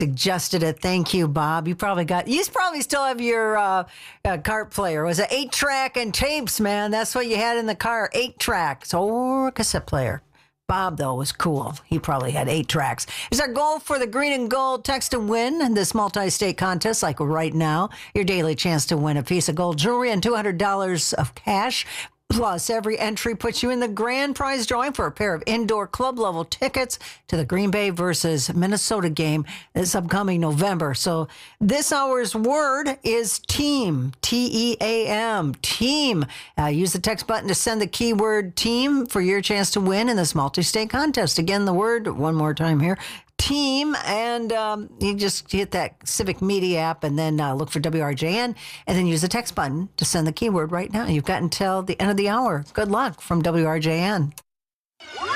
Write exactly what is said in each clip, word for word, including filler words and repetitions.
Suggested it. Thank you, Bob. You probably got, you probably still have your uh, uh, cart player. It was an eight track and tapes, man. That's what you had in the car. Eight tracks or cassette player. Bob, though, was cool. He probably had eight tracks. Is our goal for the green and gold text to win in this multi-state contest, like right now. Your daily chance to win a piece of gold jewelry and two hundred dollars of cash. Plus, every entry puts you in the grand prize drawing for a pair of indoor club-level tickets to the Green Bay versus Minnesota game this upcoming November. So this hour's word is team, T E A M, team. Uh, use the text button to send the keyword team for your chance to win in this multi-state contest. Again, the word, one more time here, team, and um, you just hit that Civic Media app and then uh, look for W R J N and then use the text button to send the keyword right now. You've got until the end of the hour. Good luck from W R J N. Local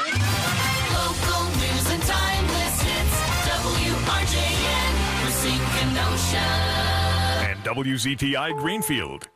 news and timeless hits, W R J N, Racine Kenosha. And W Z T I Greenfield.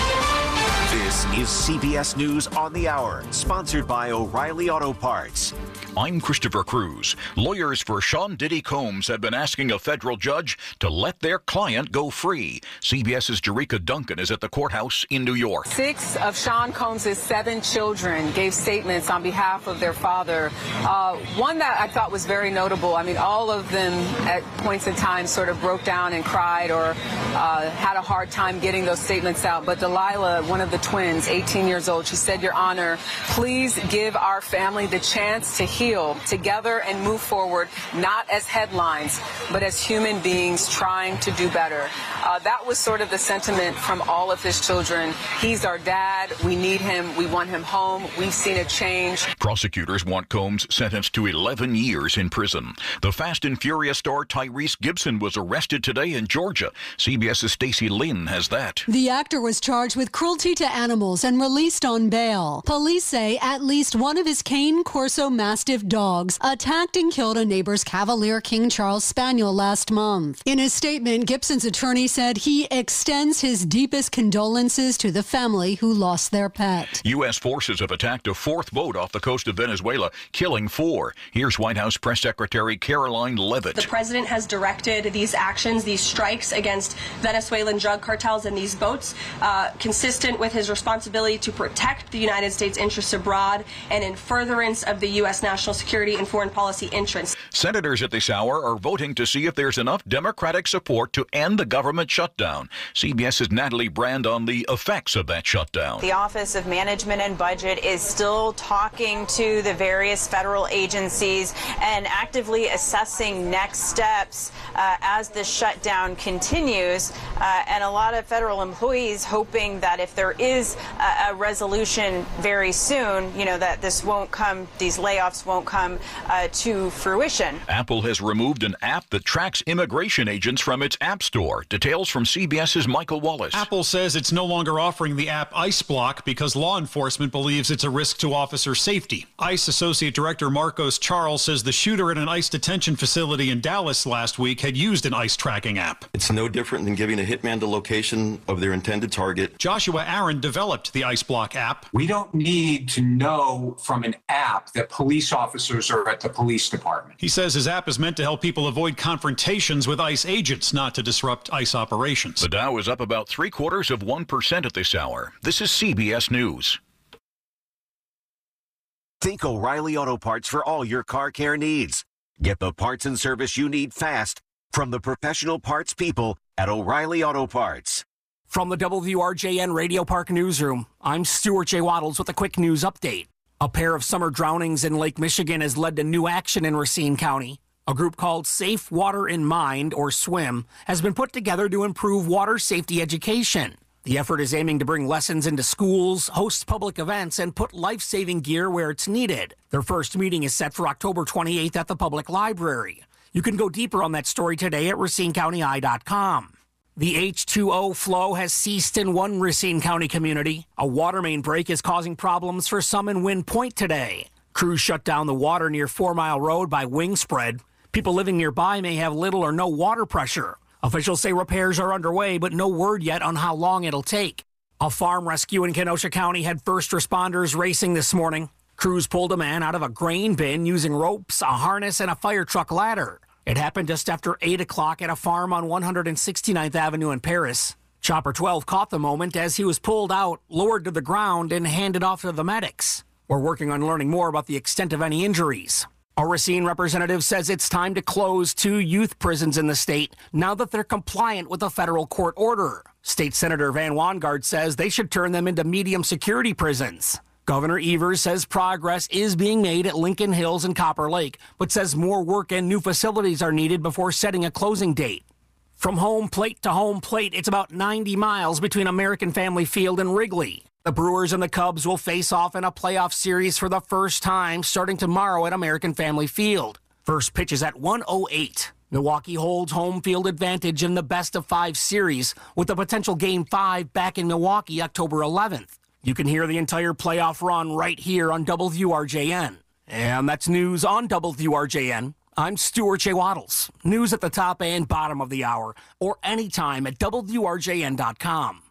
This is C B S News on the Hour, sponsored by O'Reilly Auto Parts. I'm Christopher Cruz. Lawyers for Sean Diddy Combs have been asking a federal judge to let their client go free. CBS's Jerika Duncan is at the courthouse in New York. Six of Sean Combs' seven children gave statements on behalf of their father. Uh, one that I thought was very notable. I mean, all of them at points in time sort of broke down and cried or uh, had a hard time getting those statements out. But Delilah, one of the twins, eighteen years old, she said, "Your Honor, please give our family the chance to heal together and move forward, not as headlines, but as human beings trying to do better." Uh, that was sort of the sentiment from all of his children. He's our dad. We need him. We want him home. We've seen a change. Prosecutors want Combs sentenced to eleven years in prison. The Fast and Furious star Tyrese Gibson was arrested today in Georgia. CBS's Stacey Lynn has that. The actor was charged with cruelty to animals and released on bail. Police say at least one of his Cane Corso Mastiff dogs attacked and killed a neighbor's Cavalier King Charles Spaniel last month. In his statement, Gibson's attorney said he extends his deepest condolences to the family who lost their pet. U S forces have attacked a fourth boat off the coast of Venezuela, killing four. Here's White House Press Secretary Caroline Leavitt. The president has directed these actions, these strikes against Venezuelan drug cartels and these boats, uh, consistent with his responsibility to protect the United States interests abroad and in furtherance of the U S national security and foreign policy interests. Senators at this hour are voting to see if there's enough Democratic support to end the government shutdown. CBS's Natalie Brand on the effects of that shutdown. The Office of Management and Budget is still talking to the various federal agencies and actively assessing next steps uh, as the shutdown continues. Uh, and a lot of federal employees hoping that if there is a, a resolution very soon, you know, that this won't come, these layoffs won't come uh, to fruition. Apple has removed an app that tracks immigration agents from its App Store. Details from CBS's Michael Wallace. Apple says it's no longer offering the app ICE Block because law enforcement believes it's a risk to officer safety. ICE Associate Director Marcos Charles says the shooter at an ICE detention facility in Dallas last week had used an ICE tracking app. It's no different than giving a hitman the location of their intended target. Joshua Aaron developed the ICE Block app. We don't need to know from an app that police officers are at the police department. He says his app is meant to help people avoid confrontations with ICE agents, not to disrupt ICE operations. The Dow is up about three quarters of one percent at this hour. This is C B S News. Think O'Reilly Auto Parts for all your car care needs. Get the parts and service you need fast from the professional parts people at O'Reilly Auto Parts. From the W R J N Radio Park Newsroom, I'm Stuart J. Waddles with a quick news update. A pair of summer drownings in Lake Michigan has led to new action in Racine County. A group called Safe Water in Mind, or SWIM, has been put together to improve water safety education. The effort is aiming to bring lessons into schools, host public events, and put life-saving gear where it's needed. Their first meeting is set for October twenty-eighth at the public library. You can go deeper on that story today at Racine County Eye dot com. The H two O flow has ceased in one Racine County community. A water main break is causing problems for some in Wind Point today. Crews shut down the water near Four Mile Road by Wingspread. People living nearby may have little or no water pressure. Officials say repairs are underway, but no word yet on how long it'll take. A farm rescue in Kenosha County had first responders racing this morning. Crews pulled a man out of a grain bin using ropes, a harness, and a fire truck ladder. It happened just after eight o'clock at a farm on one hundred sixty-ninth Avenue in Paris. Chopper twelve caught the moment as he was pulled out, lowered to the ground, and handed off to the medics. We're working on learning more about the extent of any injuries. A Racine representative says it's time to close two youth prisons in the state now that they're compliant with a federal court order. State Senator Van Wangard says they should turn them into medium security prisons. Governor Evers says progress is being made at Lincoln Hills and Copper Lake, but says more work and new facilities are needed before setting a closing date. From home plate to home plate, it's about ninety miles between American Family Field and Wrigley. The Brewers and the Cubs will face off in a playoff series for the first time starting tomorrow at American Family Field. First pitch is at one oh eight. Milwaukee holds home field advantage in the best of five series with a potential game five back in Milwaukee October eleventh. You can hear the entire playoff run right here on W R J N. And that's news on W R J N. I'm Stuart J. Waddles. News at the top and bottom of the hour or anytime at W R J N dot com.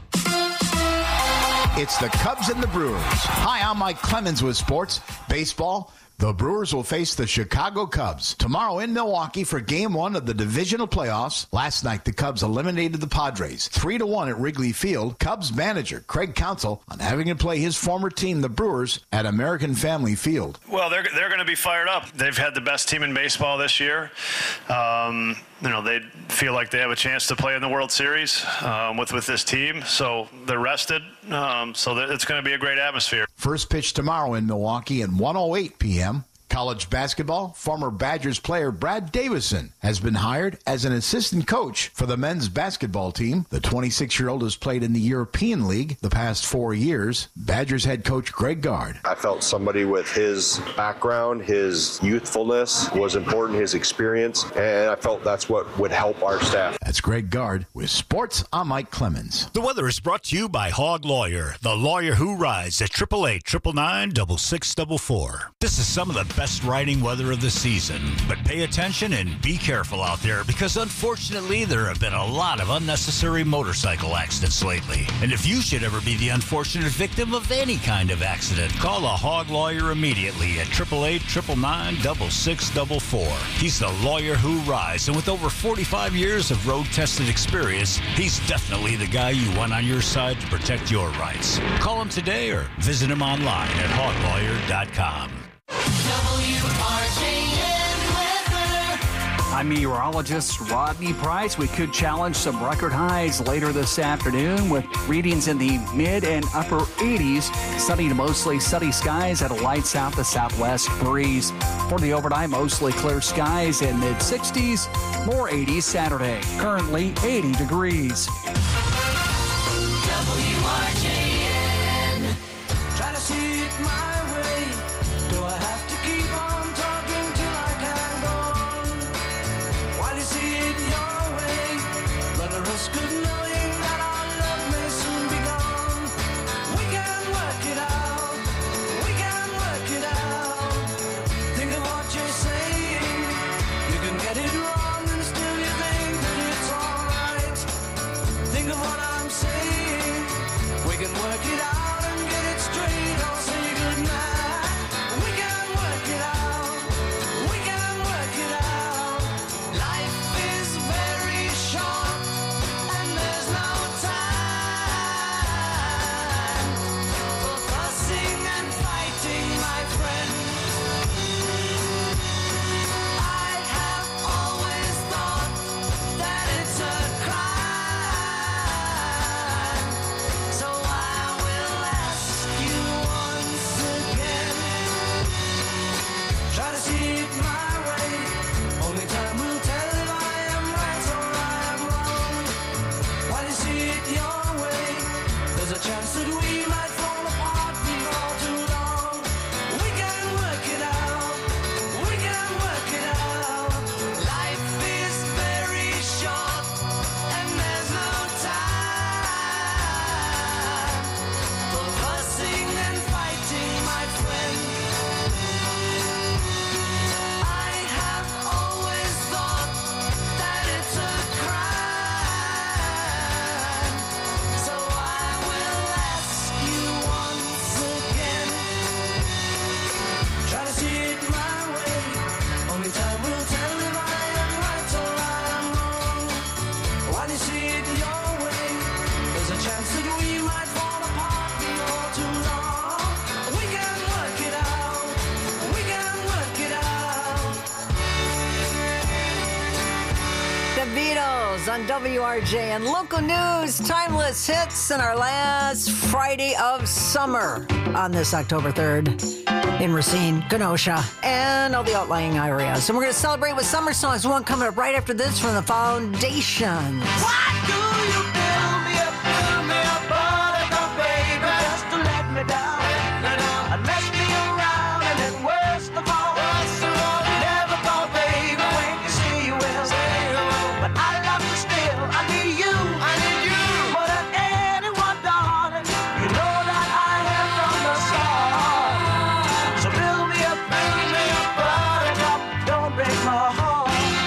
It's the Cubs and the Brewers. Hi, I'm Mike Clemens with sports. Baseball. The Brewers will face the Chicago Cubs tomorrow in Milwaukee for game one of the divisional playoffs. Last night, the Cubs eliminated the Padres three to one at Wrigley Field. Cubs manager Craig Counsell on having to play his former team, the Brewers, at American Family Field. Well, they're, they're going to be fired up. They've had the best team in baseball this year. Um, you know, they feel like they have a chance to play in the World Series um, with, with this team. So they're rested. Um, so it's going to be a great atmosphere. First pitch tomorrow in Milwaukee at one oh eight p.m. College basketball, former Badgers player Brad Davison has been hired as an assistant coach for the men's basketball team. The twenty-six-year-old has played in the European League the past four years. Badgers head coach Greg Gard. I felt somebody with his background, his youthfulness was important, his experience, and I felt that's what would help our staff. That's Greg Gard with Sports. I'm Mike Clemens. The weather is brought to you by Hog Lawyer, the lawyer who rides at eight eight eight, nine nine nine, six six four four. This is some of the best riding weather of the season, but pay attention and be careful out there because unfortunately there have been a lot of unnecessary motorcycle accidents lately. And if you should ever be the unfortunate victim of any kind of accident, call a Hog Lawyer immediately at eight eight eight, nine nine nine, six six four four. He's the lawyer who rides, and with over forty-five years of road-tested experience, he's definitely the guy you want on your side to protect your rights. Call him today or visit him online at hog lawyer dot com. W R J N weather. I'm meteorologist Rodney Price. We could challenge some record highs later this afternoon with readings in the mid and upper eighties. Sunny to mostly sunny skies at a light south to southwest breeze. For the overnight, mostly clear skies in mid sixties. More eighties Saturday. Currently eighty degrees. W R J N. Try to see it my way. Do I have to keep on talking till I can go on? While you see it your way, run a risk of knowing that our love may soon be gone. We can work it out. We can work it out. Think of what you're saying. You can get it wrong and still you think that it's alright. Think of what I'm saying. We can work it out and get it straight. I'll say goodnight. the Beatles on W R J and local news, timeless hits, and our last Friday of summer on this October third in Racine, Kenosha, and all the outlying areas. And we're going to celebrate with summer songs. One coming up right after this from the Foundations. Why do you build me up, build me up, buttercup, baby, just to let me down, and mess me around, and then worst of all, worst of all, you never call, baby, when you say you will, but I love you still, I need you, I need you, more than anyone, darling, you know that I am from the start, so build me up, build me up, buttercup, don't break my heart.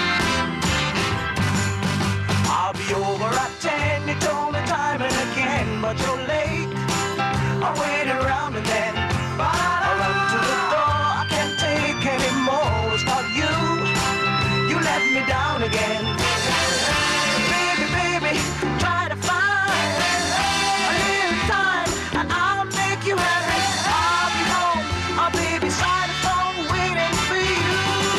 I'll be over at ten, you told me time and again, but you're late. I'll wait around and then I'll run to the door. I can't take anymore. It's not you. You let me down again. Baby, baby, try to find a little time and I'll make you happy. I'll be home. I'll be beside the phone waiting for you.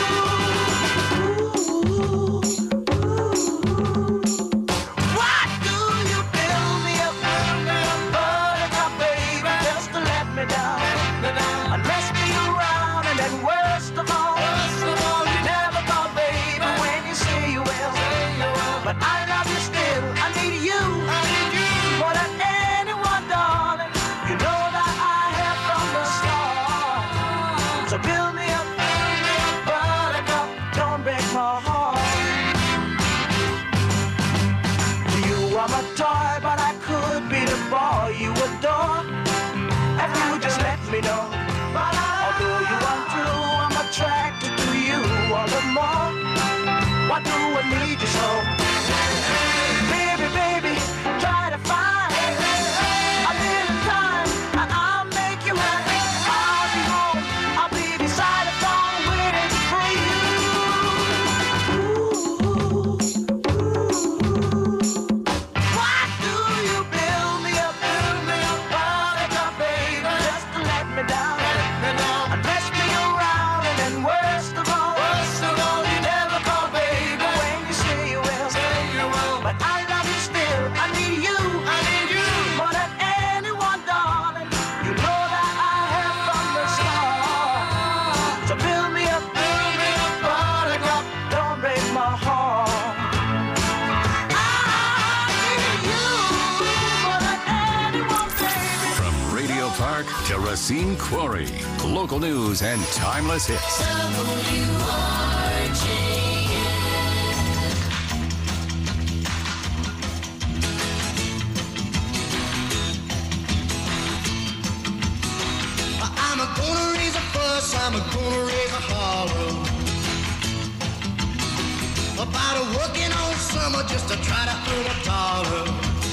Why do you build me up, build me up, buttercup, baby, just to let me down, and mess me around, and then worst of all, worst of all, you never call, baby, when you say you will, but I love you still, I need you, I need you, more than anyone, darling, you know that I have from the start, so build me up, build me up, buttercup, don't break my heart. You are my toy, but I could be the boy you adore if you just let me know. Although you are true, I'm attracted to you all the more. Why do I need you so? Baby, baby, try to find a little time and I'll make you happy. I'll be home, I'll be beside the phone waiting for you. Why do you build me up, build me up, buttercup, baby, just to let me down, and mess me around, and then worst of all, worst of all, you never call, baby, when you say you will, but I love you still, I need you, I need you, more than anyone, darling, you know that I have from the start, so build me up, build me up, buttercup, don't break my heart. From Radio Park to Racine Quarry, local news and timeless hits. I'm a gonna raise a fuss, I'm a gonna raise a holler about a working all summer just to try to earn a dollar.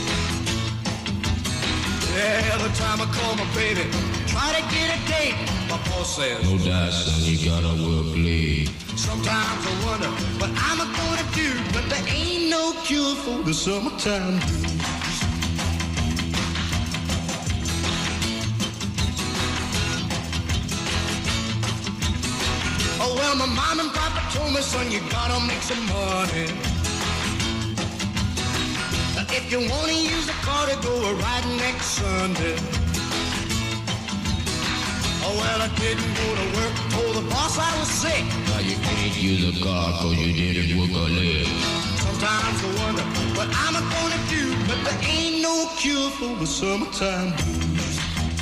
Yeah, every time I call my baby, try to get a date, my boss says, No doubt, son, you gotta work late. sometimes I wonder what I'm gonna do, but there ain't no cure for the summertime blues. Oh, well, my mom and papa told me, son, you gotta make some money. If you wanna use a car to go a ride next Sunday. Oh, well, I didn't go to work, told the boss I was sick. Now you can't use a car cause you didn't work a leg. Sometimes I wonder what I'm gonna do, but there ain't no cure for the summertime blues.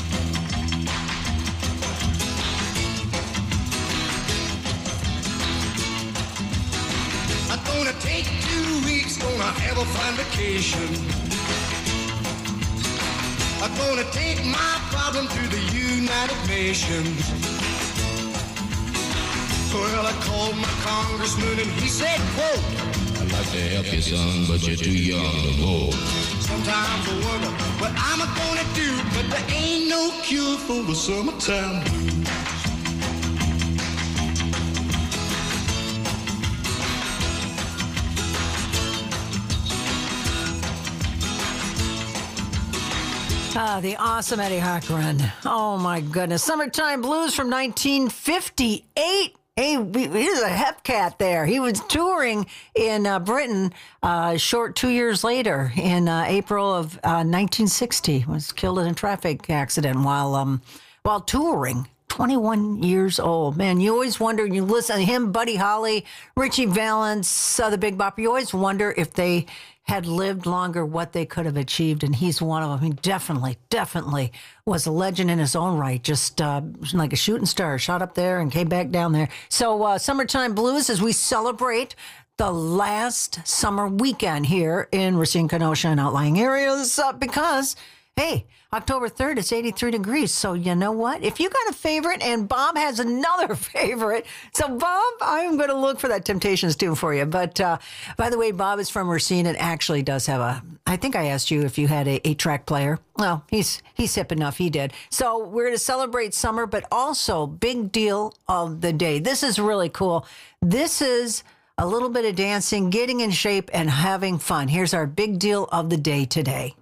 I'm gonna take two weeks, gonna have a fine vacation. I'm gonna take my problem to the United Nations. Well, I called my congressman and he said, quote, I'd like to help you, son, but you're too young to vote. sometimes I wonder what I'm gonna do, but there ain't no cure for the summertime blues. Ah, the awesome Eddie Cochran. Oh, my goodness. Summertime Blues from nineteen fifty-eight. Hey, he was a hep cat there. He was touring in uh, Britain uh, short two years later in uh, April of uh, nineteen sixty. Was killed in a traffic accident while um, while touring. twenty-one years old. Man, you always wonder, you listen to him, Buddy Holly, Richie Valens, uh, the Big Bopper, you always wonder if they had lived longer, what they could have achieved, and he's one of them. He definitely, definitely was a legend in his own right, just uh, like a shooting star, shot up there and came back down there. So uh, Summertime Blues, as we celebrate the last summer weekend here in Racine, Kenosha, and outlying areas, uh, because, hey, October third, it's eighty-three degrees. So you know what? If you got a favorite, and Bob has another favorite, so Bob, I'm going to look for that Temptations tune for you. But uh, by the way, Bob is from Racine and actually does have a, I think I asked you if you had a eight-track player. Well, he's he's hip enough. He did. So we're going to celebrate summer, but also big deal of the day. This is really cool. This is a little bit of dancing, getting in shape, and having fun. Here's our big deal of the day today.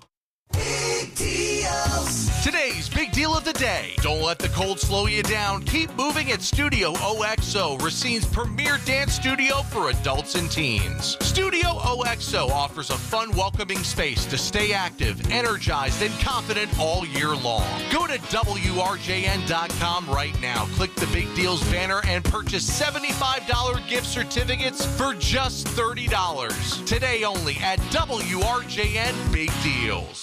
Today's big deal of the day. Don't let the cold slow you down. Keep moving at Studio O X O, Racine's premier dance studio for adults and teens. Studio O X O offers a fun, welcoming space to stay active, energized, and confident all year long. Go to W R J N dot com right now. Click the Big Deals banner and purchase seventy-five dollars gift certificates for just thirty dollars. Today only at W R J N Big Deals.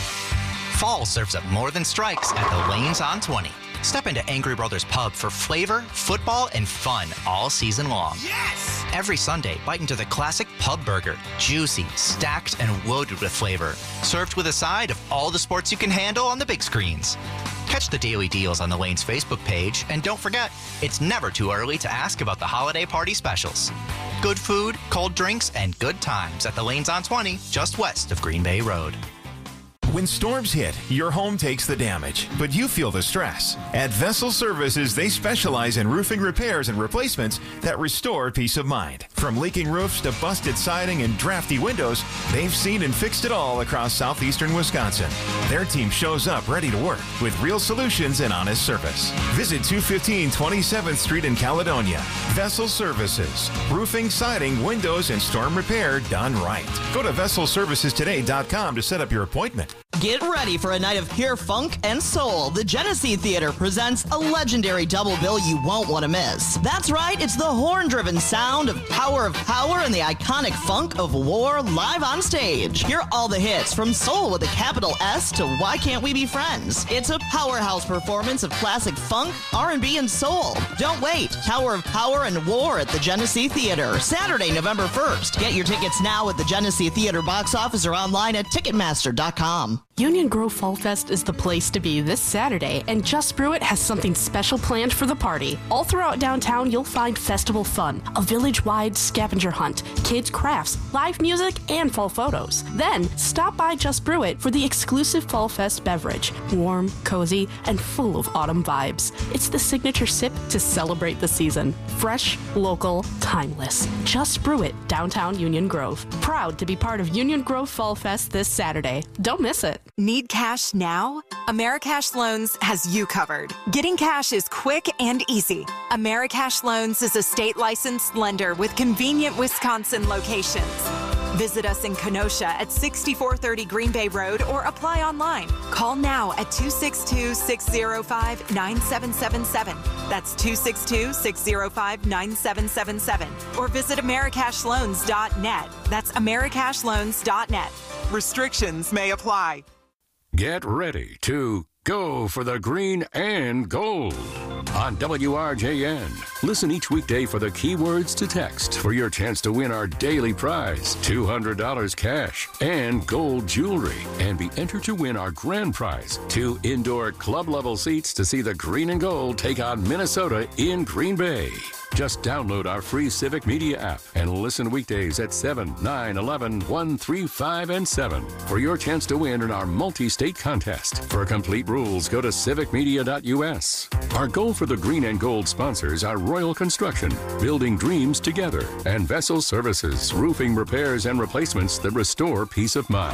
Fall serves up more than strikes at the Lanes on twenty. Step into Angry Brothers Pub for flavor, football, and fun all season long. Yes! Every Sunday, bite into the classic pub burger. Juicy, stacked, and loaded with flavor. Served with a side of all the sports you can handle on the big screens. Catch the daily deals on the Lanes Facebook page, and don't forget, it's never too early to ask about the holiday party specials. Good food, cold drinks, and good times at the Lanes on twenty, just west of Green Bay Road. When storms hit, your home takes the damage, but you feel the stress. At Vessel Services, they specialize in roofing repairs and replacements that restore peace of mind. From leaking roofs to busted siding and drafty windows, they've seen and fixed it all across southeastern Wisconsin. Their team shows up ready to work with real solutions and honest service. Visit two fifteen twenty-seventh Street in Caledonia. Vessel Services. Roofing, siding, windows, and storm repair done right. Go to vessel services today dot com to set up your appointment. Get ready for a night of pure funk and soul. The Genesee Theater presents a legendary double bill you won't want to miss. That's right, it's the horn-driven sound of Power of Power and the iconic funk of War live on stage. Hear all the hits from Soul with a capital S to Why Can't We Be Friends? It's a powerhouse performance of classic funk, R and B, and soul. Don't wait. Tower of Power and War at the Genesee Theater, Saturday, November first. Get your tickets now at the Genesee Theater box office or online at ticketmaster dot com. Union Grove Fall Fest is the place to be this Saturday, and Just Brew It has something special planned for the party. All throughout downtown, you'll find festival fun, a village-wide scavenger hunt, kids' crafts, live music, and fall photos. Then, stop by Just Brew It for the exclusive Fall Fest beverage. Warm, cozy, and full of autumn vibes. It's the signature sip to celebrate the season. Fresh, local, timeless. Just Brew It, downtown Union Grove. Proud to be part of Union Grove Fall Fest this Saturday. Don't miss it. Need cash now? Americash Loans has you covered. Getting cash is quick and easy. Americash Loans is a state licensed lender with convenient Wisconsin locations. Visit us in Kenosha at sixty-four thirty Green Bay Road or apply online. Call now at two six two, six zero five, nine seven seven seven. That's two six two, six zero five, nine seven seven seven. Or visit americash loans dot net. That's americash loans dot net. Restrictions may apply. Get ready to go for the green and gold on W R J N. Listen each weekday for the keywords to text for your chance to win our daily prize, two hundred dollars cash and gold jewelry, and be entered to win our grand prize, two indoor club-level seats to see the green and gold take on Minnesota in Green Bay. Just download our free Civic Media app and listen weekdays at seven, nine, eleven, one, three, five, and seven for your chance to win in our multi-state contest. For complete rules, go to civic media dot U S. Our goal for the green and gold sponsors are Royal Construction, building dreams together, and Vessel Services, roofing repairs and replacements that restore peace of mind.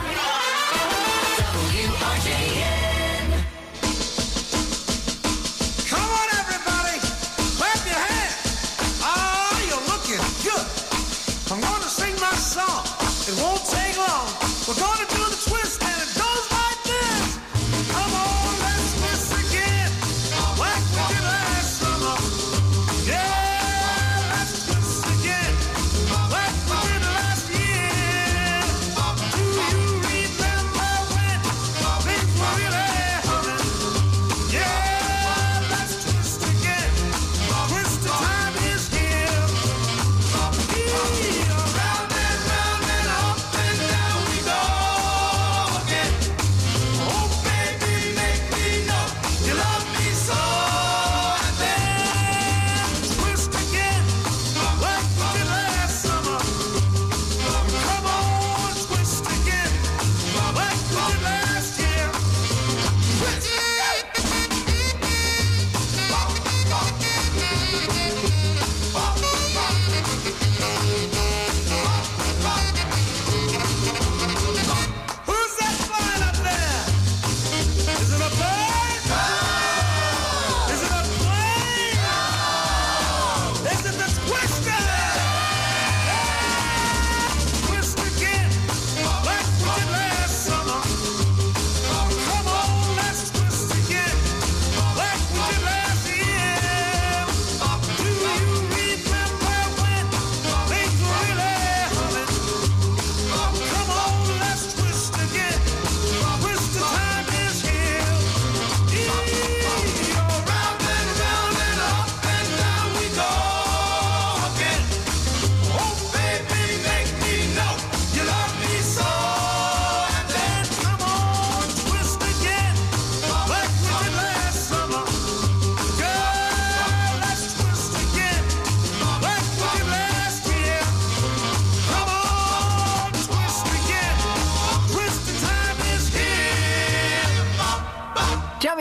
W R J N. Come on, everybody, clap your hands.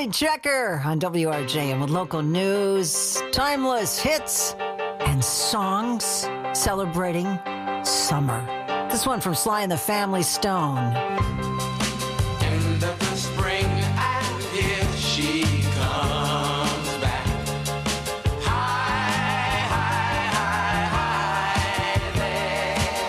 Molly Checker on W R J M with local news, timeless hits, and songs celebrating summer. This one from Sly and the Family Stone. End of the spring, and here she comes back. Hi, hi, hi, hi there.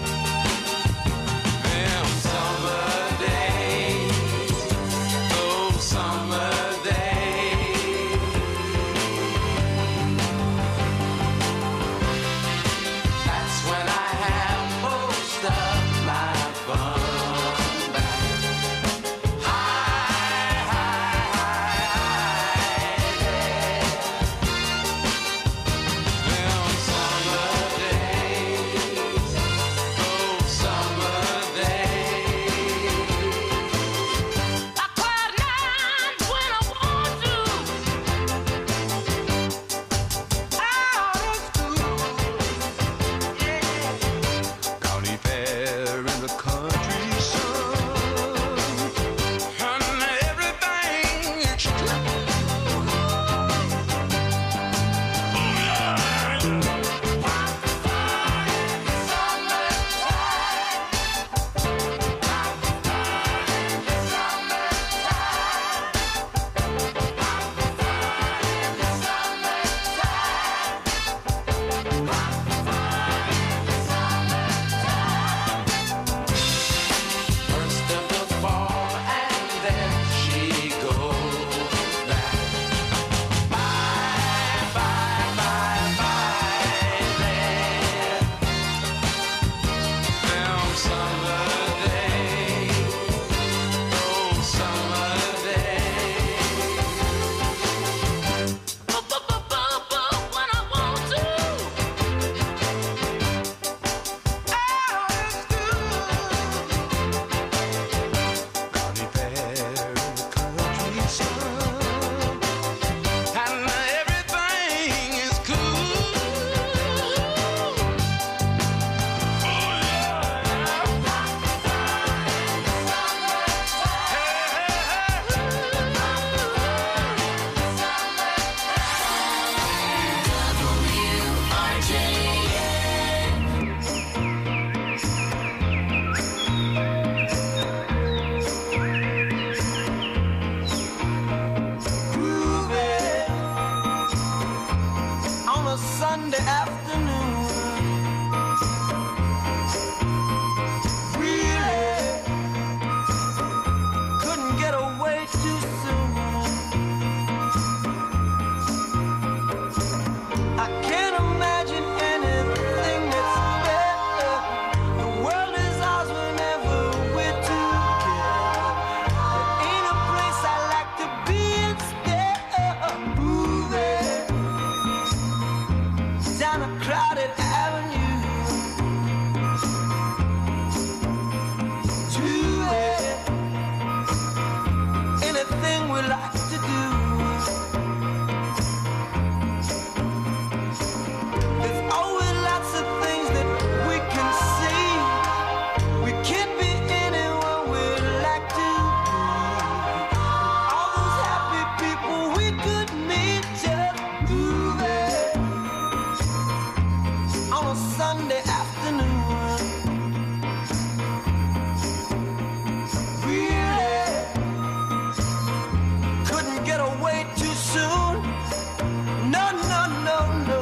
Them summer days, those summer days. That's when I have most of my fun. Sunday afternoon. Really couldn't get away too soon. I can't imagine anything that's better. The world is ours whenever we're together. There ain't a place I like to be instead of moving down a crowded avenue to it. Anything we like to do. There's always lots of things that we can see. We can't be anywhere we'd like to be. All those happy people we could meet just moving on a Sunday afternoon. Really couldn't get away too soon. No, no, no, no.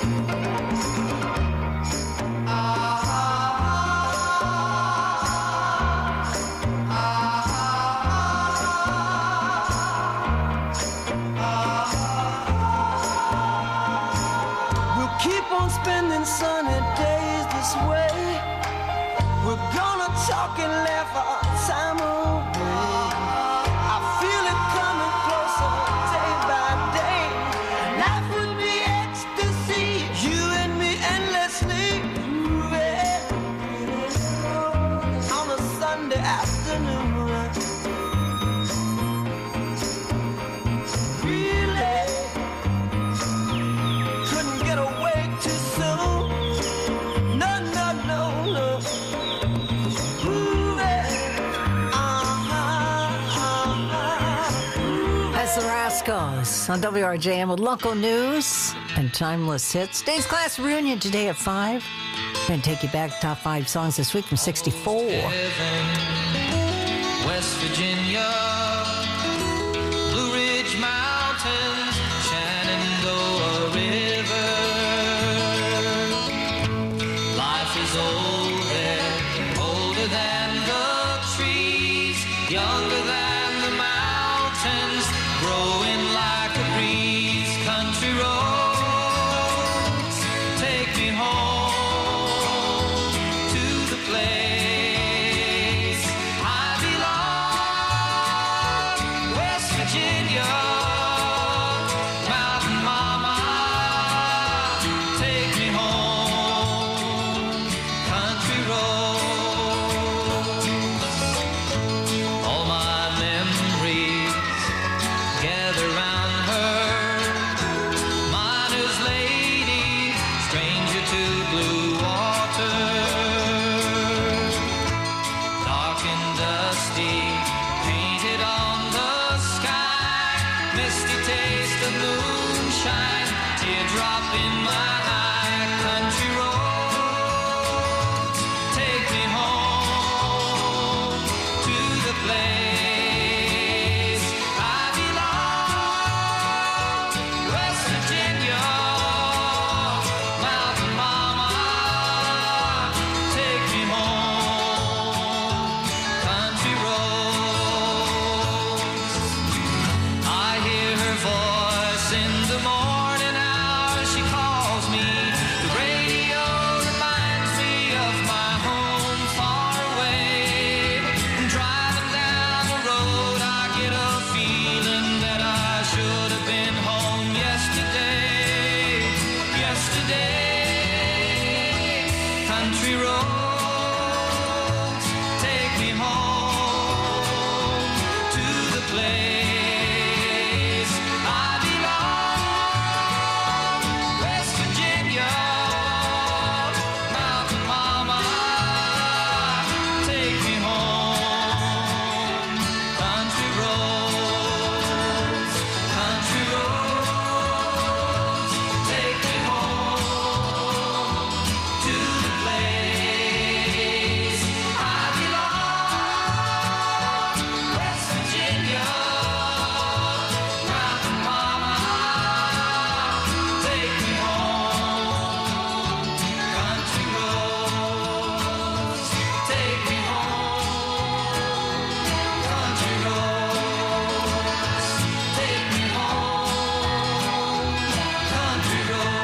We'll keep on spending sunny days this way. We're gonna talk and laugh our time away. I feel it coming closer day by day. Life would be ecstasy, you and me endlessly moving on a Sunday afternoon. Really couldn't get away too soon. No, no, no, no. Frisco's on W R J M with local news and timeless hits. Today's class reunion today at five. Going to take you back to top five songs this week from sixty-four. West Virginia, Blue Ridge Mountains, Shenandoah River. Life is old there, older than the trees, younger than the mountains, growing like a breeze. Country roads, take me home to the place I belong. West Virginia, Mountain Mama, take me home. Country roads, all my memories gather round her. Miner's lady, stranger to blue water. Dark and dusty, painted on the sky. Misty taste of moonshine, teardrop in my eye. Country roads, take me home to the place I belong. West Virginia, Mountain Mama, take me home. Country roads, I hear her voice in the morning hour. She calls me. The radio reminds me of my home far away. Driving down the road, I get a feeling that I should have been home yesterday. Yesterday, country roads, take me home to the place I belong. West Virginia, Mountain Mama, take me home. Country roads, country roads, take me home to the place I belong. West Virginia, Mountain Mama, take me home. Country roads, take me home. Country roads, take me home. Country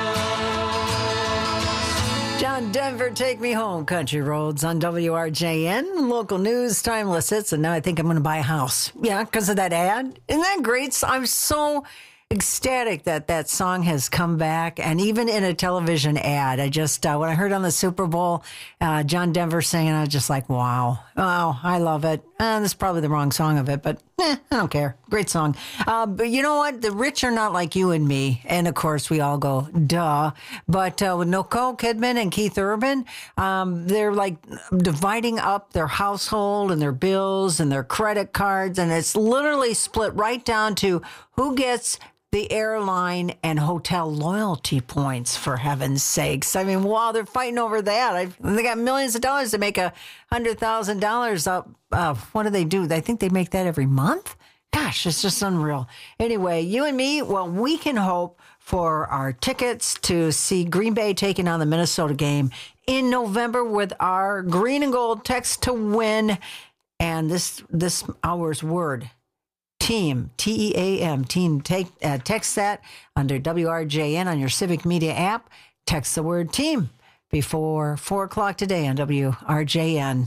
roads. John Denver, Take Me Home, Country Roads on W R J N. Local news, timeless hits, and now I think I'm going to buy a house. Yeah, because of that ad. Isn't that great? I'm so ecstatic that that song has come back, and even in a television ad. I just, uh, when I heard on the Super Bowl, uh, John Denver singing, I was just like, wow, wow, I love it. Uh, this is probably the wrong song of it, but eh, I don't care. Great song. Uh, but you know what? The rich are not like you and me. And of course, we all go, duh. But uh, with Nicole Kidman and Keith Urban, um, they're like dividing up their household and their bills and their credit cards. And it's literally split right down to who gets the airline and hotel loyalty points, for heaven's sakes. I mean, wow, they're fighting over that. I, they got millions of dollars to make a one hundred thousand dollars up. Uh, what do they do? I think they make that every month? Gosh, it's just unreal. Anyway, you and me, well, we can hope for our tickets to see Green Bay taking on the Minnesota game in November with our green and gold text to win. And this this hour's word, team, T E A M, team. Take uh, text that under W R J N on your Civic Media app. Text the word team before four o'clock today on W R J N.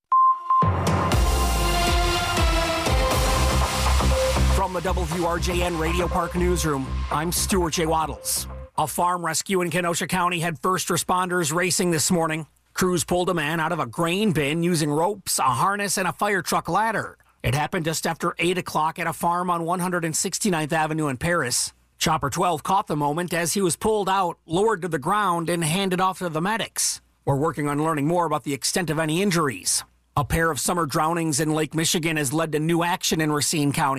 From the W R J N Radio Park Newsroom, I'm Stuart J. Waddles. A farm rescue in Kenosha County had first responders racing this morning. Crews pulled a man out of a grain bin using ropes, a harness, and a fire truck ladder. It happened just after eight o'clock at a farm on one hundred sixty-ninth Avenue in Paris. Chopper twelve caught the moment as he was pulled out, lowered to the ground, and handed off to the medics. We're working on learning more about the extent of any injuries. A pair of summer drownings in Lake Michigan has led to new action in Racine County.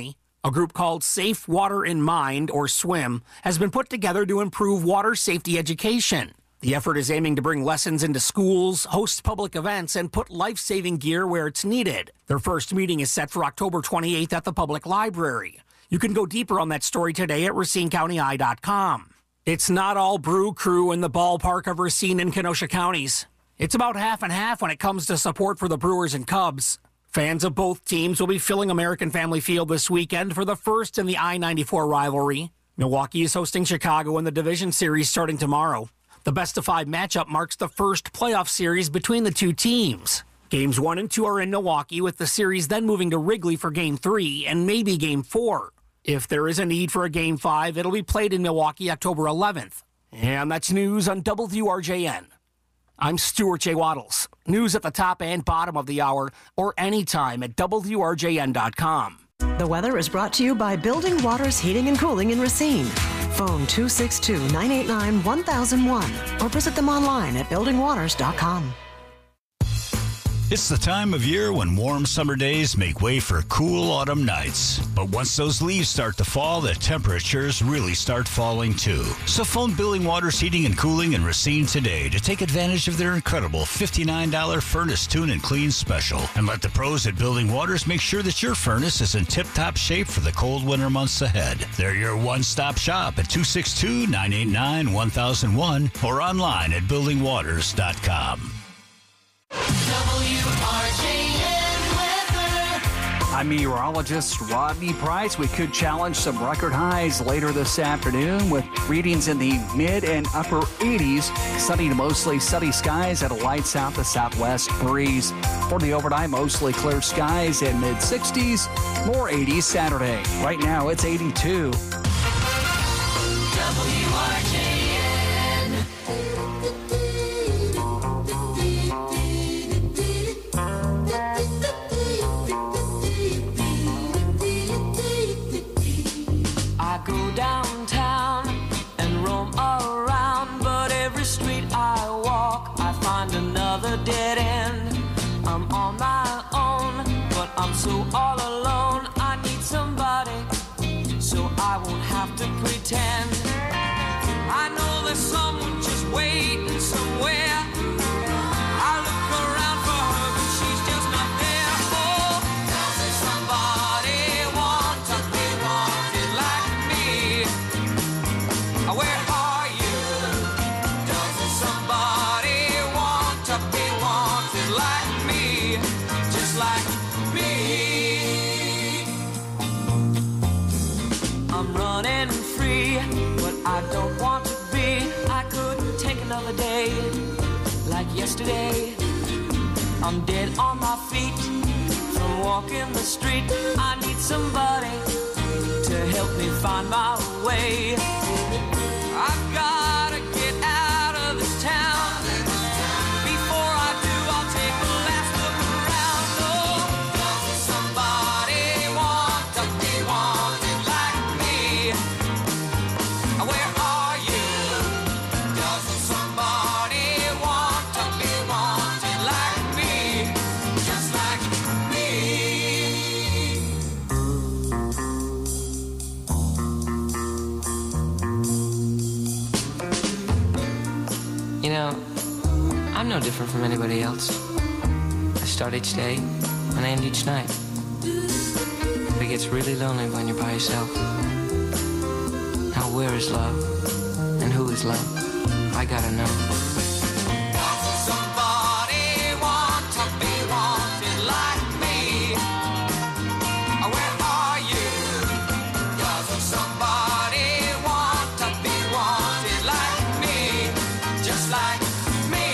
A group called Safe Water in Mind, or SWIM, has been put together to improve water safety education. The effort is aiming to bring lessons into schools, host public events, and put life-saving gear where it's needed. Their first meeting is set for October twenty-eighth at the public library. You can go deeper on that story today at Racine County Eye dot com. It's not all Brew Crew in the ballpark of Racine and Kenosha counties. It's about half and half when it comes to support for the Brewers and Cubs. Fans of both teams will be filling American Family Field this weekend for the first in the I ninety-four rivalry. Milwaukee is hosting Chicago in the division series starting tomorrow. The best-of-five matchup marks the first playoff series between the two teams. Games one and two are in Milwaukee, with the series then moving to Wrigley for Game three and maybe Game four. If there is a need for a Game five, it'll be played in Milwaukee October eleventh. And that's news on W R J N. I'm Stuart J. Waddles. News at the top and bottom of the hour, or anytime at W R J N dot com. The weather is brought to you by Building Waters Heating and Cooling in Racine. Phone two six two, nine eight nine, one thousand one or visit them online at building waters dot com. It's the time of year when warm summer days make way for cool autumn nights. But once those leaves start to fall, the temperatures really start falling too. So phone Building Waters Heating and Cooling in Racine today to take advantage of their incredible fifty-nine dollars Furnace Tune and Clean special. And let the pros at Building Waters make sure that your furnace is in tip-top shape for the cold winter months ahead. They're your one-stop shop at two six two, nine eight nine, one thousand one or online at building waters dot com. W R J N weather. I'm meteorologist Rodney Price. We could challenge some record highs later this afternoon with readings in the mid and upper eighties. Sunny to mostly sunny skies at a light south to southwest breeze. For the overnight, mostly clear skies and mid sixties. More eighties Saturday. Right now, it's eighty-two. W R J N. I go downtown and roam around, but every street I walk, I find another dead end. I'm on my own, but I'm so all alone. I need somebody, so I won't have to pretend. I know there's someone just waiting somewhere. I look around for her, but she's just not there. Oh, does somebody want to be wanted like me? Where are you? Does somebody want to be wanted like me? Just like me. I'm running free, but I don't want to be. I could take another day like yesterday. I'm dead on my feet from walking the street. I need somebody to help me find my way. I've gotta get out of this town. Before I do, I'll take a last look around. Oh, does somebody want to be wanted like me? Where are you? Does somebody want to be wanted like me? Just like me. You know, I'm no different from anybody else. I start each day and end each night. But it gets really lonely when you're by yourself. Now where is love? And who is love? I gotta know. Does somebody want to be wanted like me? Where are you? Does somebody want to be wanted like me? Just like me.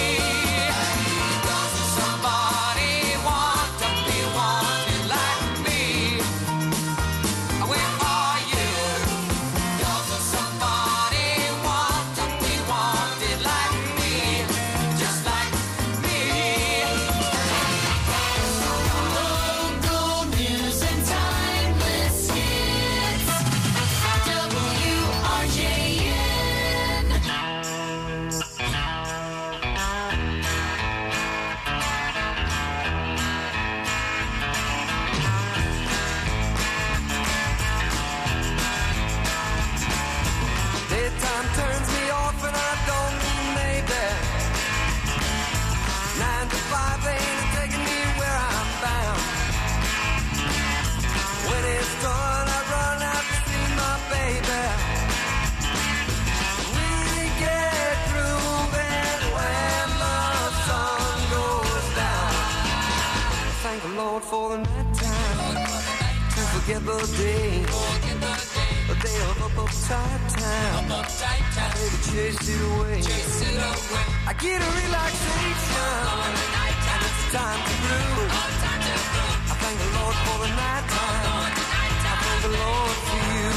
Does somebody want to be wanted like me? Where are you? Does somebody want to be wanted like me? thank the Lord for the night time. To forget the day. The day of up upside down. Baby, chase it away. I get a relaxation. And it's time to groove. I thank the Lord for the night time. I thank the Lord for you.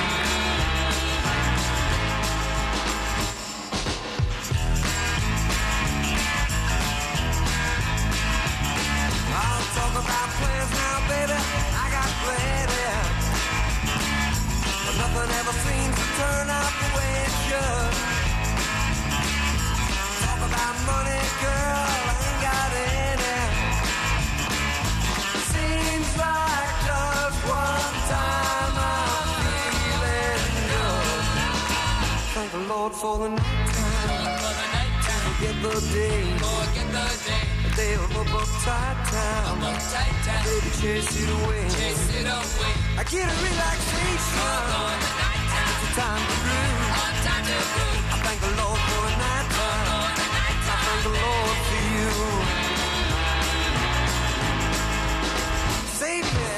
I'll talk about plans now, baby. I got plenty. But nothing ever seems to turn out the way it should. Talk about money, girl, I ain't got any. Seems like just one time I'm feeling good. Thank the Lord for the night time. Forget the day. The day of up upside down. Baby, chase it away. I get a relaxation. It's a time to groove. I thank the Lord for the night time. I thank the Lord for you. Save me.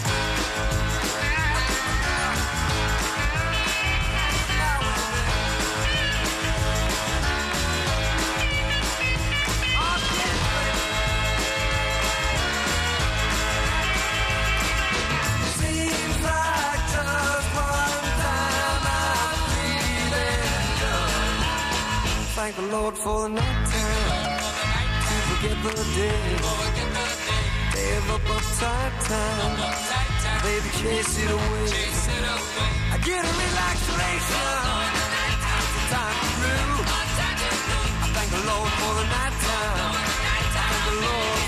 Thank the Lord for the night time. To forget the day. Day of up upside down. Baby, chase it away. I get a relaxation. It's a time to groove. I thank the Lord for the night time. I thank the Lord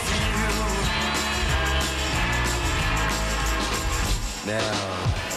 for you. Now.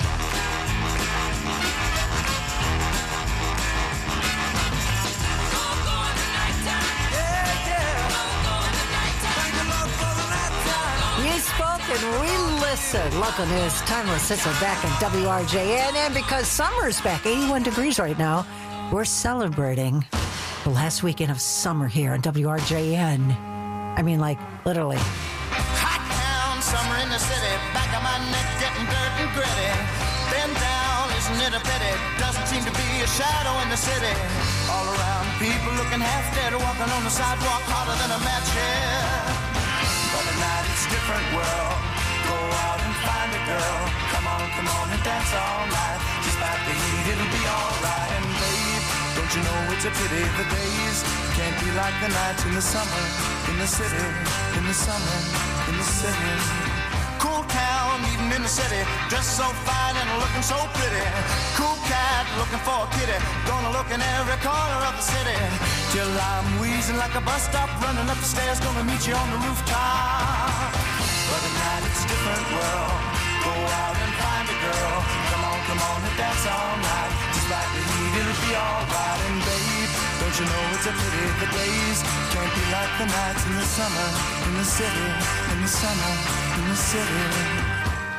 You spoke and we listened. Local news, timeless hits are back in W R J N. And because summer's back, eighty-one degrees right now, we're celebrating the last weekend of summer here on W R J N. I mean, like, literally. Hot town, summer in the city, back of my neck getting dirt and gritty. Been down, isn't it a pity? Doesn't seem to be a shadow in the city. All around, people looking half dead, walking on the sidewalk harder than a match here. But at night it's a different world. Go out and find a girl. Come on, come on and dance all night. Despite the heat, it'll be alright. And babe, don't you know it's a pity the days can't be like the nights in the summer. In the city, in the summer, in the city. Cool town, even in the city, dressed so fine and looking so pretty. Cool cat, looking for a kitty, gonna look in every corner of the city. Till I'm wheezing like a bus stop, running up the stairs, gonna meet you on the rooftop. But at night it's a different world. Go out and find a girl. Come on, come on and dance all night. Despite the heat, it'll be alright. And babe, don't you know it's a pity the days can't be like the nights in the summer. In the city, in the summer, in the city.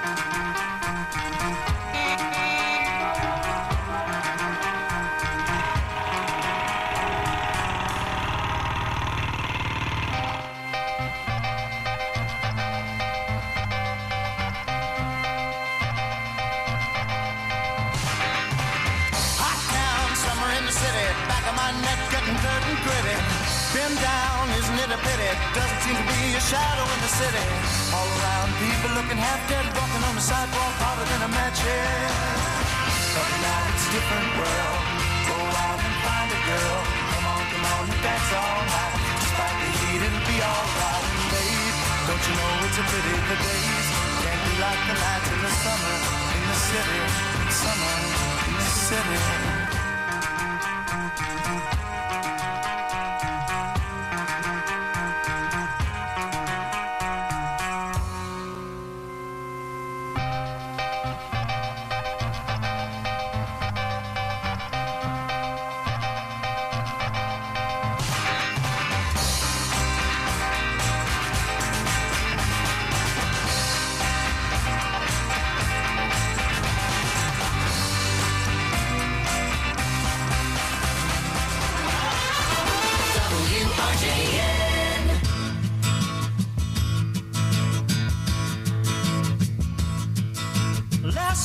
Been down, isn't it a pity? Doesn't seem to be a shadow in the city. All around, people looking half dead, walking on the sidewalk harder than a match here. But now it's a different world. Go out and find a girl. Come on, come on and dance all night. Despite the heat, it'll be alright. And babe, don't you know it's a pity the days can't be like the nights in the summer. In the city, summer, in the city.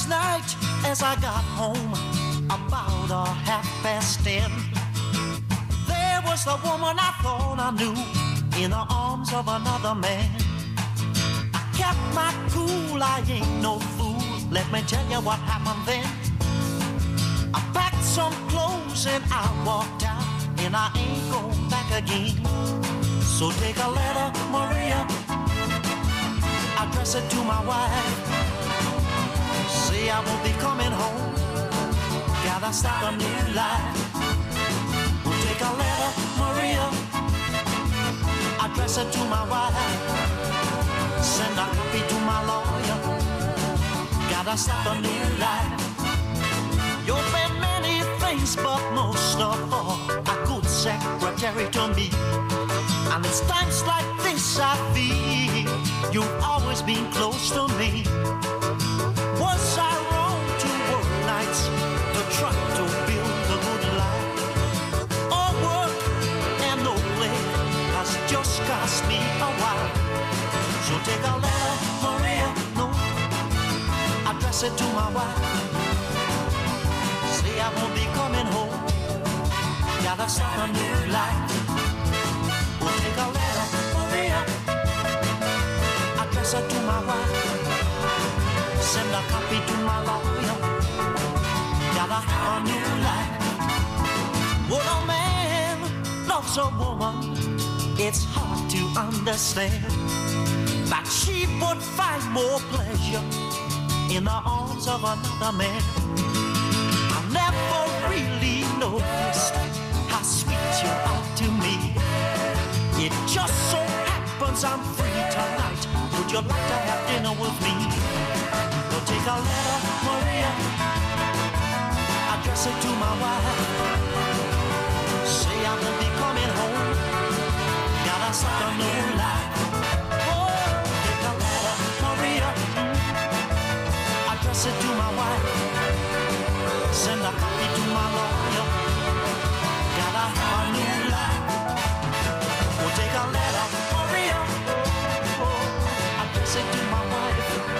Last night, as I got home, about a half past ten, there was the woman I thought I knew in the arms of another man. I kept my cool, I ain't no fool. Let me tell you what happened then. I packed some clothes and I walked out, and I ain't going back again. So take a letter, Maria, address it to my wife. Say I won't be coming home, gotta start a new life. We'll take a letter, Maria, address it to my wife. Send a copy to my lawyer, gotta start a new life. You've been many things, but most of all, a good secretary to me. And it's times like this I feel you've always been close to me. Was I wrong to work nights to try to build a good life? All work and no play has just cost me a while. So take a letter, Maria, no, address it to my wife. Say I won't be coming home, gotta start a new life. We'll take a letter, Maria, address it to my wife. Send a copy to my lawyer, gotta have a new life. When a man loves a woman, it's hard to understand that she would find more pleasure in the arms of another man. I never really noticed how sweet you are to me. It just so happens I'm free tonight. Would you like to have dinner with me? We'll take a letter, Maria, address it to my wife. Say I won't be coming home, gotta start a new life. Oh, take a letter, Maria, address it to my wife. Send a copy to my lawyer, gotta have a new life. We'll take a letter, Maria, oh, address it to my wife.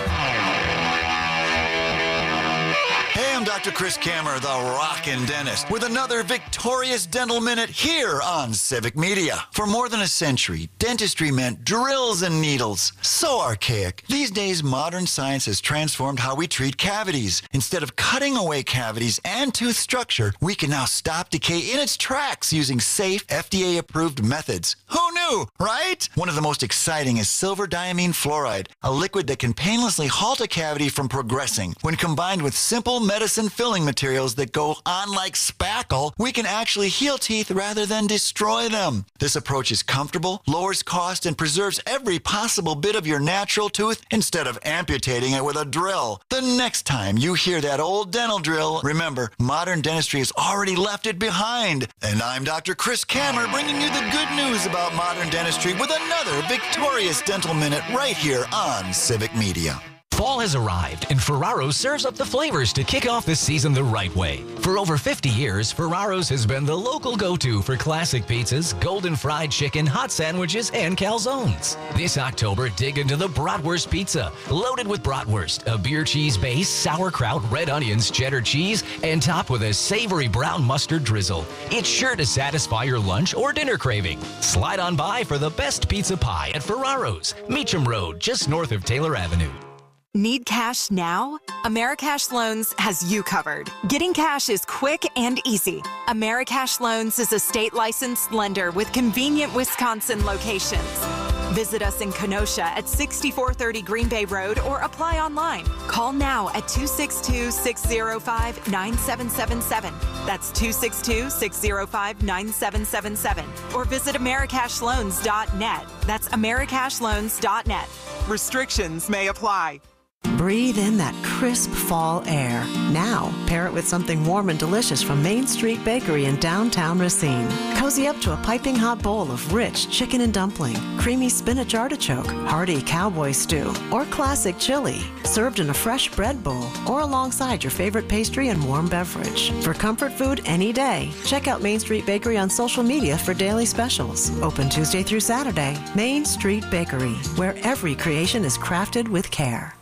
Hey, I'm Doctor Chris Kammer, the Rockin' Dentist, with another victorious dental minute here on Civic Media. For more than a century, dentistry meant drills and needles. So archaic. These days, modern science has transformed how we treat cavities. Instead of cutting away cavities and tooth structure, we can now stop decay in its tracks using safe, F D A-approved methods. Who knew, right? One of the most exciting is silver diamine fluoride, a liquid that can painlessly halt a cavity from progressing. When combined with simple medicine filling materials that go on like spackle, we can actually heal teeth rather than destroy them. This approach is comfortable, lowers cost, and preserves every possible bit of your natural tooth instead of amputating it with a drill. The next time you hear that old dental drill, remember, modern dentistry has already left it behind. And I'm Doctor Chris Kammer, bringing you the good news about modern dentistry with another victorious dental minute right here on Civic Media. Fall has arrived, and Ferraro's serves up the flavors to kick off the season the right way. For over fifty years, Ferraro's has been the local go-to for classic pizzas, golden fried chicken, hot sandwiches, and calzones. This October, dig into the Bratwurst Pizza, loaded with bratwurst, a beer cheese base, sauerkraut, red onions, cheddar cheese, and topped with a savory brown mustard drizzle. It's sure to satisfy your lunch or dinner craving. Slide on by for the best pizza pie at Ferraro's, Meacham Road, just north of Taylor Avenue. Need cash now? Americash Loans has you covered. Getting cash is quick and easy. Americash Loans is a state licensed lender with convenient Wisconsin locations. Visit us in Kenosha at sixty-four thirty Green Bay Road or apply online. Call now at two six two, six zero five, nine seven seven seven. That's two six two, six zero five, nine seven seven seven. Or visit Americash Loans dot net. That's Americash Loans dot net. Restrictions may apply. Breathe in that crisp fall air. Now, pair it with something warm and delicious from Main Street Bakery in downtown Racine. Cozy up to a piping hot bowl of rich chicken and dumpling, creamy spinach artichoke, hearty cowboy stew, or classic chili, served in a fresh bread bowl or alongside your favorite pastry and warm beverage. For comfort food any day, check out Main Street Bakery on social media for daily specials. Open Tuesday through Saturday. Main Street Bakery, where every creation is crafted with care.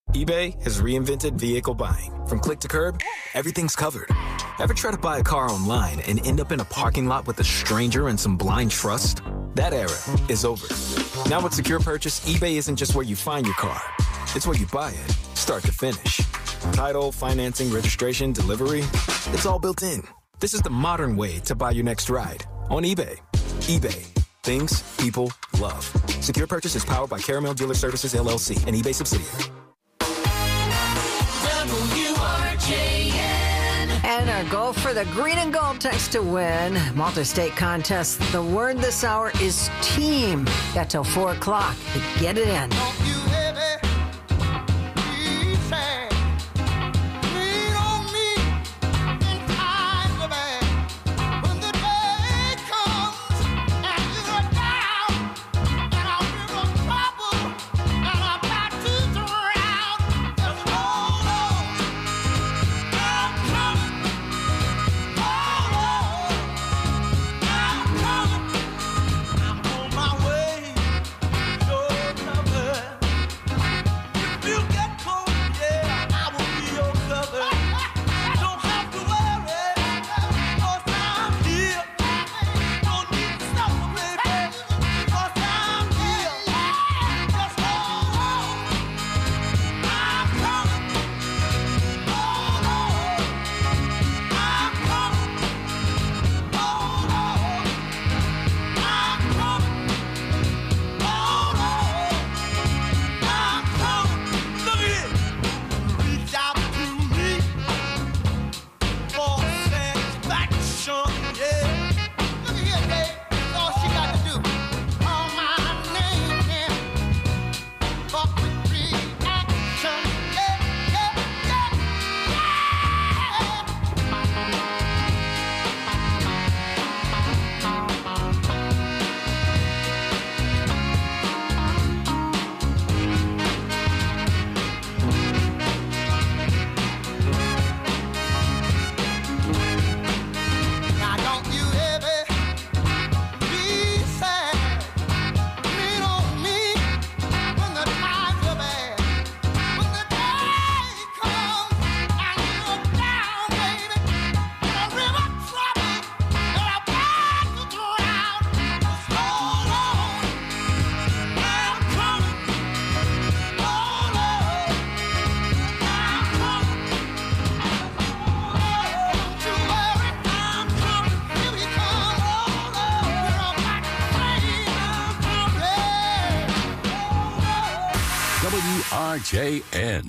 eBay has reinvented vehicle buying. From click to curb, everything's covered. Ever try to buy a car online and end up in a parking lot with a stranger and some blind trust? That era is over. Now with Secure Purchase, eBay isn't just where you find your car. It's where you buy it, start to finish. Title, financing, registration, delivery, it's all built in. This is the modern way to buy your next ride on eBay. eBay. Things people love. Secure Purchase is powered by Caramel Dealer Services, L L C, an eBay subsidiary. W R J N. And our goal for the green and gold text to win multi-state contest. The word this hour is team. Got till four o'clock to get it in. W R J N.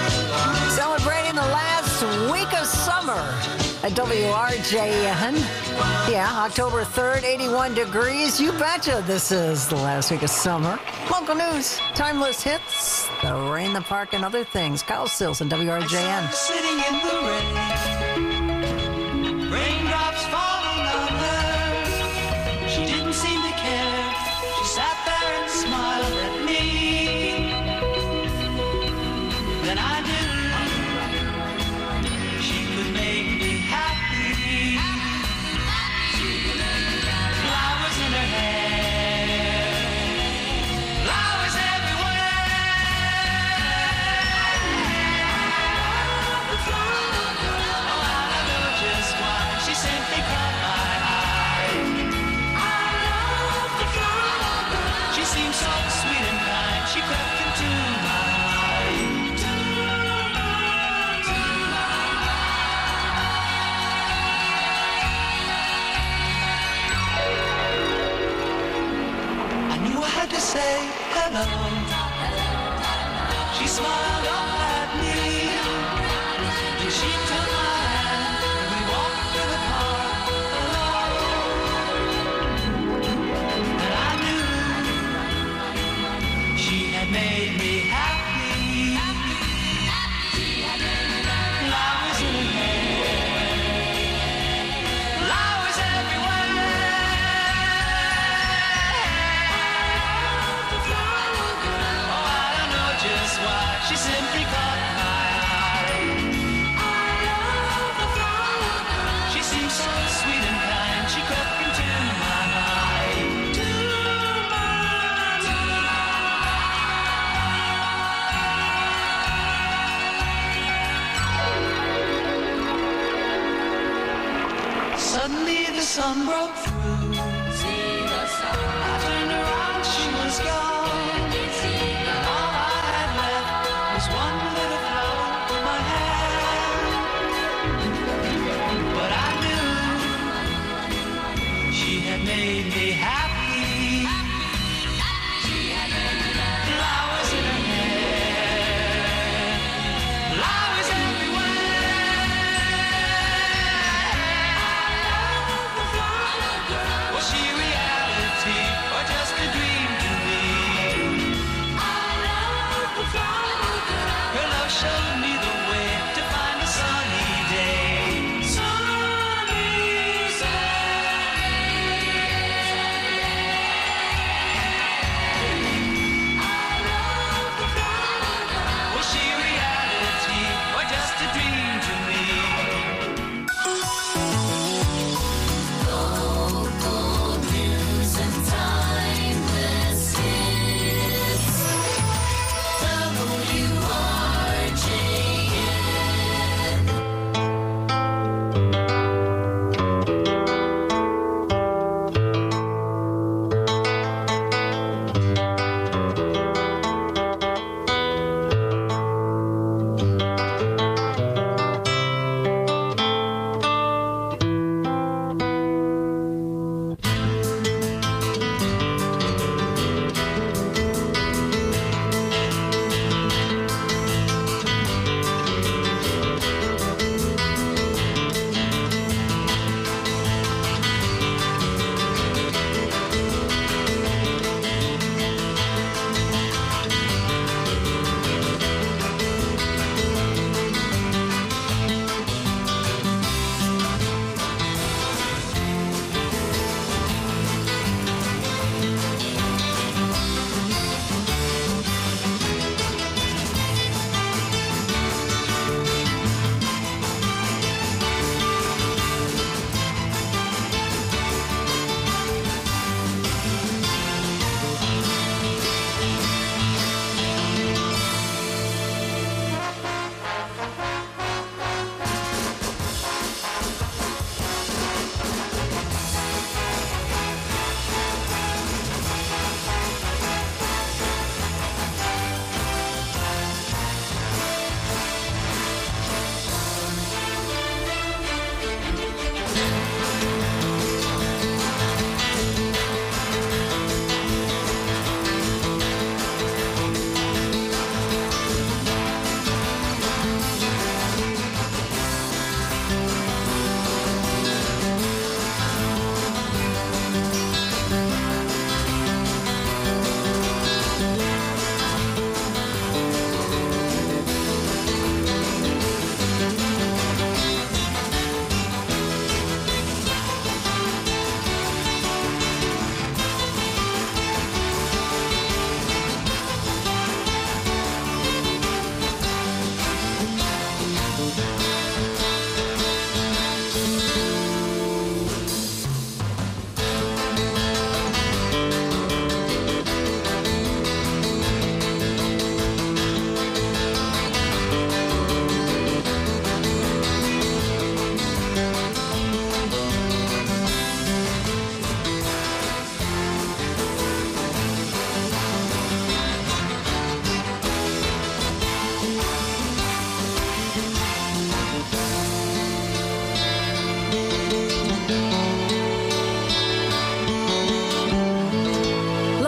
At W R J N, Yeah, October third, eighty-one degrees. You betcha this is the last week of summer. Local news, timeless hits, the rain, the park, and other things. Kyle Sills and W R J N. Sitting in the rain, raindrops falling on her. She didn't seem to care. She sat there and smiled at me. Then I knew she could make me happy. Flowers in her hair, flowers say hello. She smiled up at me, and she took my hand, and we walked through the park alone. And I knew she had made me happy. Flowers in her hair, flowers everywhere. She simply caught my eye. I love the flower girl. She seemed so sweet and kind. She crept into my mind. To my mind. Suddenly the sun broke through. See the sun. I turned around, she was gone. One little flower in my hand, but I knew she had made me happy. Flowers in her hair, flowers everywhere. Was she reality or just a dream to me? I love the flower. Her love showed me the way to find a sunny day. Sunny, sunny,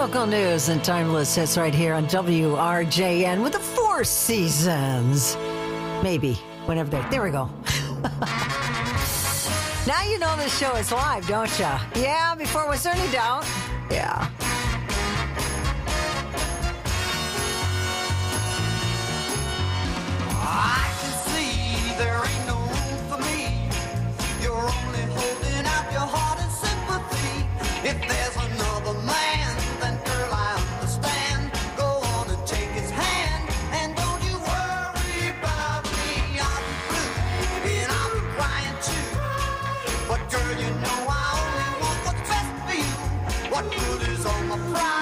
Local news and timeless hits right here on W R J N with the Four Seasons. Maybe, whenever they... There we go. Now you know this show is live, don't you? Yeah, before was there any doubt? Yeah. I can see there ain't no room for me. You're only holding out your heart in sympathy. If there's another man, then girl, I understand. Go on and take his hand, and don't you worry about me. I'll be blue, and I'll be crying too. But girl, you know I only want what's best for you. What good is all my pride?